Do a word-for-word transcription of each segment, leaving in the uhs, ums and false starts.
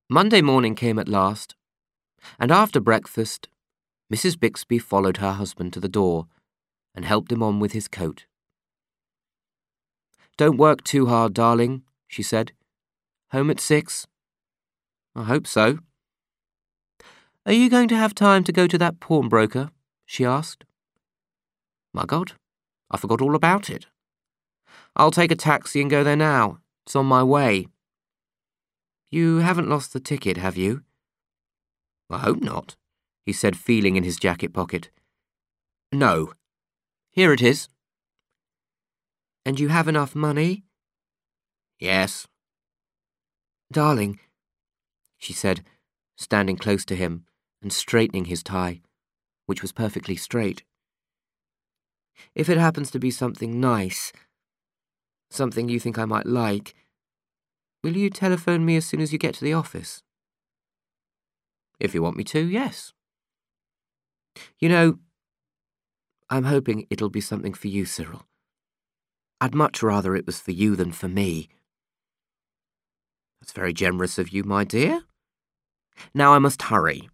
Monday morning came at last, and after breakfast, Missus Bixby followed her husband to the door and helped him on with his coat. "Don't work too hard, darling," she said. "Home at six?" "I hope so." "Are you going to have time to go to that pawnbroker?" she asked. "My God, I forgot all about it. I'll take a taxi and go there now. It's on my way." "You haven't lost the ticket, have you?" "I hope not," he said, feeling in his jacket pocket. "No. Here it is." "And you have enough money?" "Yes." "Darling," she said, standing close to him and straightening his tie, which was perfectly straight. "If it happens to be something nice, something you think I might like, will you telephone me as soon as you get to the office?" "If you want me to, yes." "You know, I'm hoping it'll be something for you, Cyril. I'd much rather it was for you than for me." "That's very generous of you, my dear. Now I must hurry."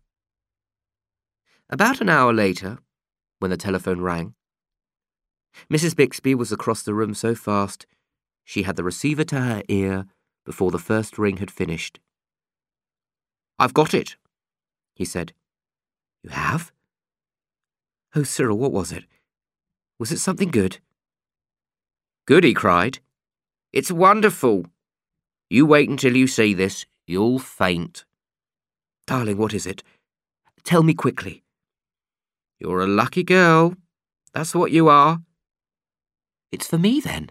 About an hour later, when the telephone rang, Missus Bixby was across the room so fast she had the receiver to her ear before the first ring had finished. "I've got it," he said. "You have? Oh, Cyril, what was it? Was it something good?" "Good," he cried. "It's wonderful. You wait until you see this. You'll faint." "Darling, what is it? Tell me quickly." "You're a lucky girl. That's what you are." "It's for me, then?"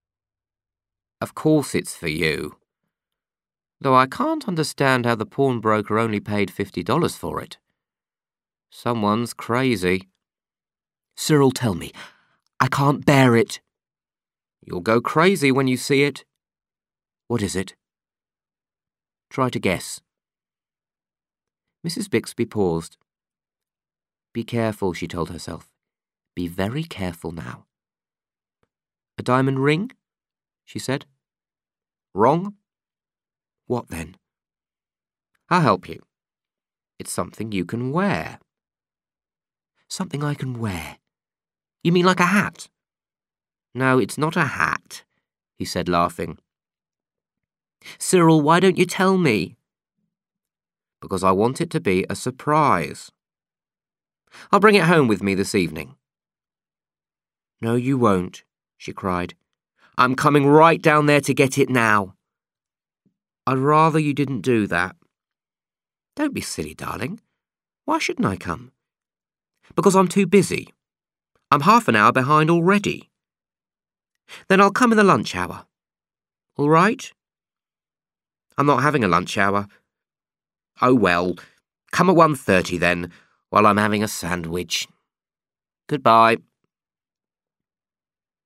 "Of course it's for you. Though I can't understand how the pawnbroker only paid fifty dollars for it. Someone's crazy." "Cyril, tell me. I can't bear it." "You'll go crazy when you see it." "What is it?" "Try to guess." Missus Bixby paused. "Be careful," she told herself. "Be very careful now." "A diamond ring?" she said. "Wrong." "What then?" "I'll help you. It's something you can wear." "Something I can wear? You mean like a hat?" "No, it's not a hat," he said, laughing. "Cyril, why don't you tell me?" "Because I want it to be a surprise. I'll bring it home with me this evening." "No, you won't," she cried. "I'm coming right down there to get it now." "I'd rather you didn't do that." "Don't be silly, darling. Why shouldn't I come?" "Because I'm too busy. I'm half an hour behind already." "Then I'll come in the lunch hour. All right?" "I'm not having a lunch hour." "Oh, well, come at one thirty then, while I'm having a sandwich. Goodbye."